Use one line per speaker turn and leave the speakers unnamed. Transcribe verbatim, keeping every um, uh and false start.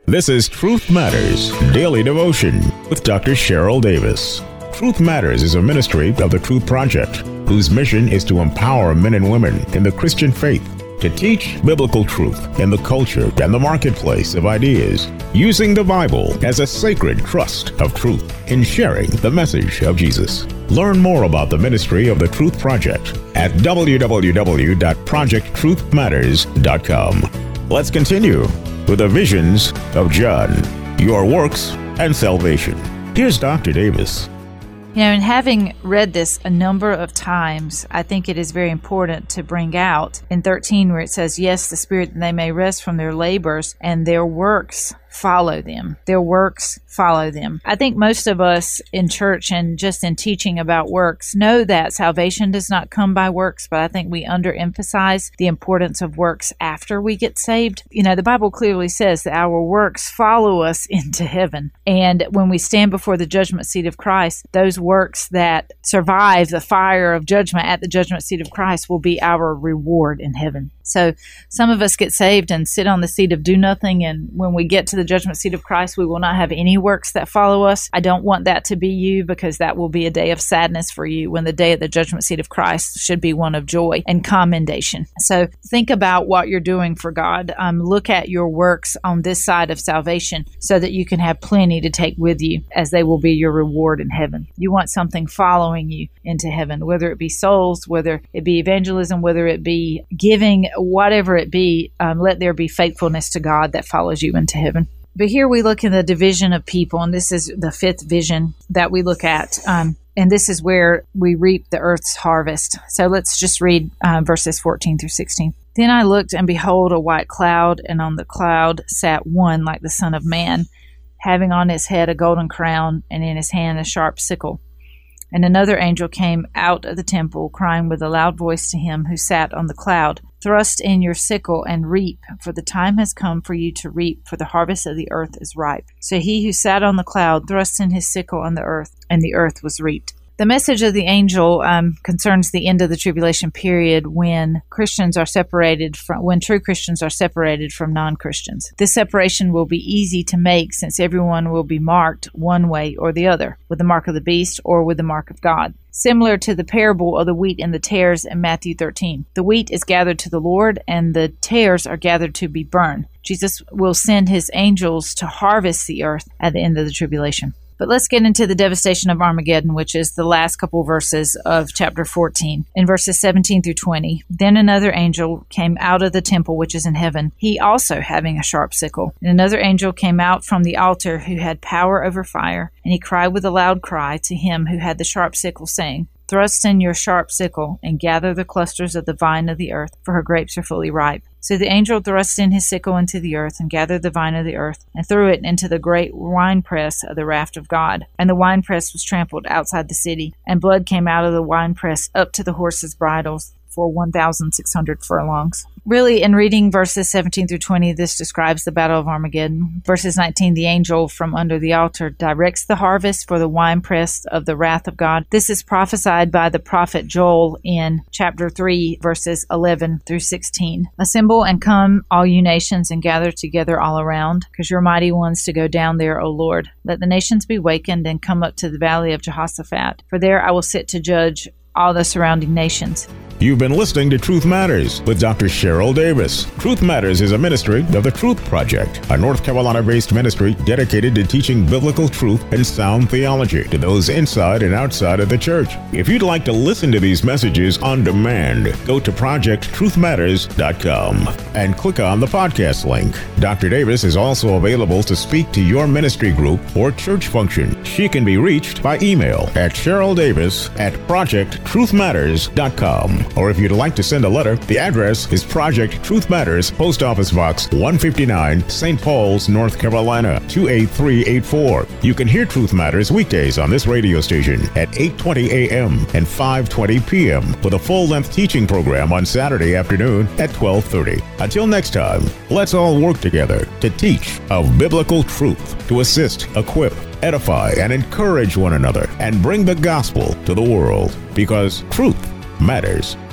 This is Truth Matters Daily Devotion with Doctor Cheryl Davis. Truth Matters is a ministry of the Truth Project, whose mission is to empower men and women in the Christian faith to teach biblical truth in the culture and the marketplace of ideas, using the Bible as a sacred trust of truth in sharing the message of Jesus. Learn more about the ministry of the Truth Project at w w w dot project truth matters dot com. Let's continue with the visions of John, your works and salvation. Here's Doctor Davis.
You know, in having read this a number of times, I think it is very important to bring out in thirteen where it says, yes, the Spirit, that they may rest from their labors and their works follow them. Their works follow them. I think most of us in church and just in teaching about works know that salvation does not come by works, but I think we underemphasize the importance of works after we get saved. You know, the Bible clearly says that our works follow us into heaven. And when we stand before the judgment seat of Christ, those works that survive the fire of judgment at the judgment seat of Christ will be our reward in heaven. So some of us get saved and sit on the seat of do nothing, and when we get to the judgment seat of Christ, we will not have any works that follow us. I don't want that to be you, because that will be a day of sadness for you, when the day at the judgment seat of Christ should be one of joy and commendation. So think about what you're doing for God. Um, look at your works on this side of salvation so that you can have plenty to take with you, as they will be your reward in heaven. You want something following you into heaven, whether it be souls, whether it be evangelism, whether it be giving, whatever it be, um, let there be faithfulness to God that follows you into heaven. But here we look in the division of people, and this is the fifth vision that we look at. Um, and this is where we reap the earth's harvest. So let's just read uh, verses fourteen through sixteen. Then I looked, and behold, a white cloud, and on the cloud sat one like the Son of Man, having on his head a golden crown, and in his hand a sharp sickle. And another angel came out of the temple, crying with a loud voice to him who sat on the cloud, thrust in your sickle and reap, for the time has come for you to reap, for the harvest of the earth is ripe. So he who sat on the cloud thrust in his sickle on the earth, and the earth was reaped. The message of the angel um, concerns the end of the tribulation period, when Christians are separated from, when true Christians are separated from non-Christians. This separation will be easy to make, since everyone will be marked one way or the other, with the mark of the beast or with the mark of God. Similar to the parable of the wheat and the tares in Matthew thirteen. The wheat is gathered to the Lord, and the tares are gathered to be burned. Jesus will send his angels to harvest the earth at the end of the tribulation. But let's get into the devastation of Armageddon, which is the last couple verses of chapter fourteen. In verses seventeen through twenty, then another angel came out of the temple which is in heaven, he also having a sharp sickle. And another angel came out from the altar, who had power over fire, and he cried with a loud cry to him who had the sharp sickle, saying, thrust in your sharp sickle, and gather the clusters of the vine of the earth, for her grapes are fully ripe. So the angel thrust in his sickle into the earth, and gathered the vine of the earth, and threw it into the great winepress of the wrath of God. And the winepress was trampled outside the city, and blood came out of the winepress up to the horses' bridles, for one thousand six hundred furlongs. Really, in reading verses seventeen through twenty, this describes the Battle of Armageddon. Verses nineteen, the angel from under the altar directs the harvest for the winepress of the wrath of God. This is prophesied by the prophet Joel in chapter three, verses eleven through sixteen. Assemble and come, all you nations, and gather together all around, because you're mighty ones to go down there, O Lord. Let the nations be wakened, and come up to the valley of Jehoshaphat, for there I will sit to judge all the surrounding nations.
You've been listening to Truth Matters with Doctor Cheryl Davis. Truth Matters is a ministry of the Truth Project, a North Carolina-based ministry dedicated to teaching biblical truth and sound theology to those inside and outside of the church. If you'd like to listen to these messages on demand, go to project truth matters dot com and click on the podcast link. Doctor Davis is also available to speak to your ministry group or church function. She can be reached by email at cheryl davis at project truth matters dot com. Or if you'd like to send a letter, the address is Project Truth Matters, Post Office Box one fifty-nine, Saint Paul's, North Carolina, two eight three eight four. You can hear Truth Matters weekdays on this radio station at eight twenty a.m. and five twenty p.m. with a full-length teaching program on Saturday afternoon at twelve thirty. Until next time, let's all work together to teach of biblical truth, to assist, equip, edify, and encourage one another, and bring the gospel to the world, because truth matters.